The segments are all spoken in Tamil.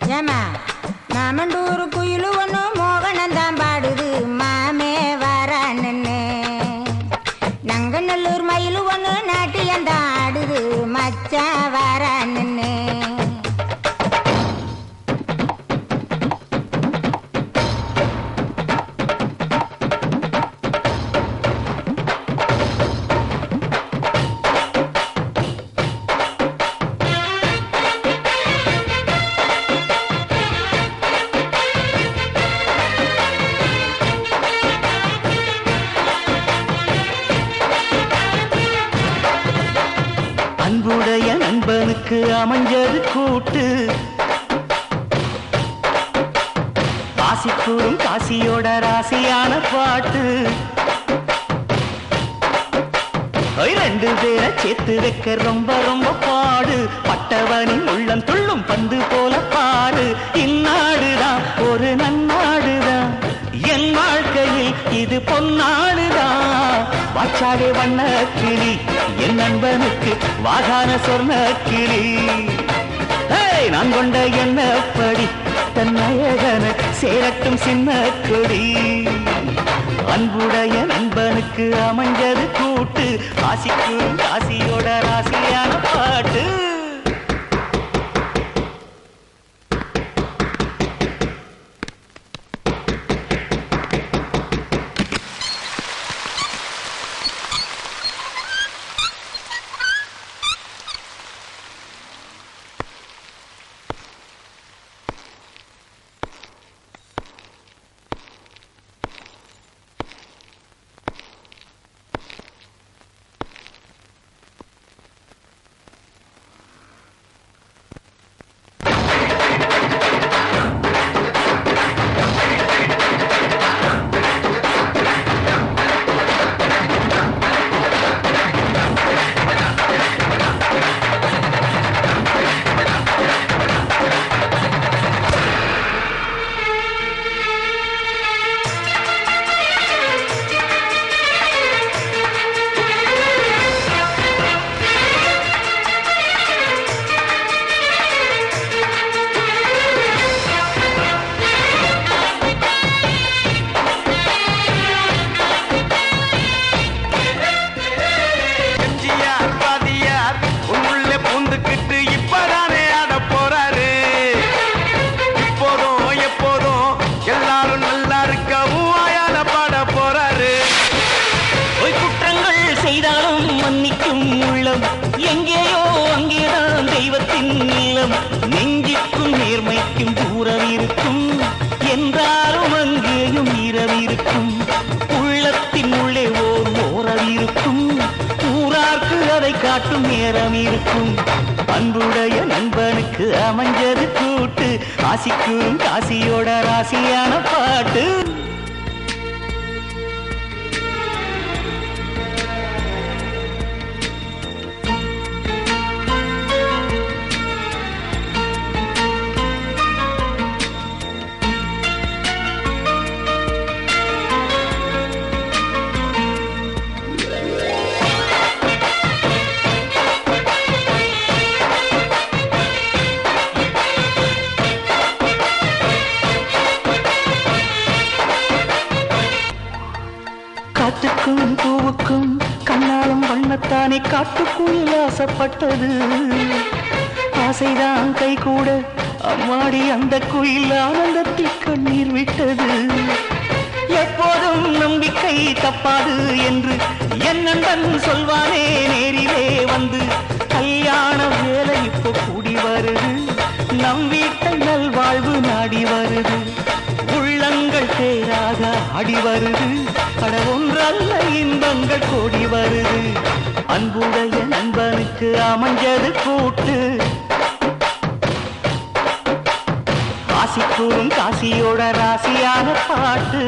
ஏமா மாமண்டூர் குயிலு ஒண்ணு மோகனந்தான் பாடுது மாமே வரான்னு. நங்கநல்லூர் மயிலு ஒண்ணு நாட்டியந்தான் ஆடுது மச்சான் வரான்னு. அன்புடைய நண்பனுக்கு அமைஞ்சது கூட்டு காசிக்கூறும் காசியோட ராசியான பாட்டு. ரெண்டு பேரை சேர்த்து வைக்க ரொம்ப ரொம்ப பாடு. பட்டவனின் உள்ளம் துள்ளும் பந்து போல பாடு. இந்நாடுதான் ஒரு நன்னாடுதான், என் வாழ்க்கையில் இது பொன்னாடுதான். வாச்சாடே வண்ண கிளி என் நண்பனுக்கு வாகான சொர்ண கிளி. நான் கொண்ட என்னப்படி தன்னழகன சேரட்டும் சின்ன கொடி. அன்புடைய நண்பனுக்கு அமைஞ்சது கூட்டு காசிக்கு காசியோட ராசியான பாட்டு. எங்கேயோ அங்கேதான் தெய்வத்தின் இல்லம். நெஞ்சிக்கும் நேர்மைக்கும் தூரம் இருக்கும் என்றாலும் அங்கேயும் இரவிருக்கும். உள்ளத்தின் உள்ளே ஓர் ஓரவிருக்கும். ஊரார்க்கு அதை காட்டும் நேரம் இருக்கும். அன்புடைய நண்பனுக்கு அமைஞ்சது கூட்டு காசிக்கும் காசியோட ராசியான பாட்டு. காட்டுக்கும் பூவுக்கும் கண்ணாலும் வண்ணத்தானே காட்டுக்குள் ஆசைப்பட்டது. ஆசைதான் கை கூட அம்மாடி அந்த குயில் ஆனந்தத்தில் கண்ணீர் விட்டது. எப்போதும் நம்பிக்கை தப்பாது என்று என் நண்பன் சொல்வானே நேரிலே வந்து. கல்யாண வேலை இப்போ கூடி வருது, நம் வீட்டை நல்வாழ்வு நாடி வருது. உள்ளங்கள் தேராக ஆடி வருது, பட ஒன்றல்ல இன்பங்கள் கூடி வருது. அன்புடைய நண்பனுக்கு அமைஞ்சது கூட்டு காசிக்கூறும் காசியோட ராசியான பாட்டு.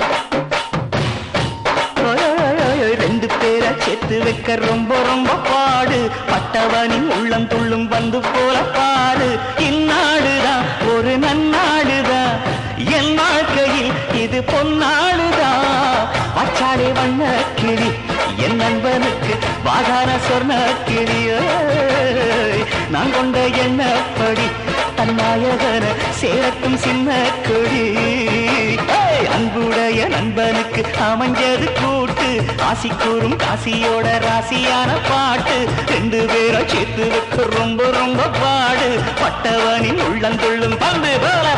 ரெண்டு பேரை சேர்த்து வைக்க ரொம்ப ரொம்ப பாடு. பட்டவனின் உள்ளம் துள்ளும் வந்து போல பாடு. இந்நாடுதான் ஒரு நன்னாடுதான், என் வாழ்க்கையில் இது பொன்னாடுதான். வாச்சாடே வண்ண கிளி என் நண்பனுக்கு வாகான சொர்ண கிளி. நான் கொண்ட எண்ணப்படி தன்னாயகன சேரட்டும் சின்ன கொடி அன்புடைய நண்பனுக்கு அமைஞ்சது கூட்டு ஆசி கூறும் காசியோட ராசியான பாட்டு ரெண்டு பேரை சேர்த்து வைக்க ரொம்ப ரொம்ப பாடு பட்டவனின் உள்ளந்துள்ளும் பந்து போல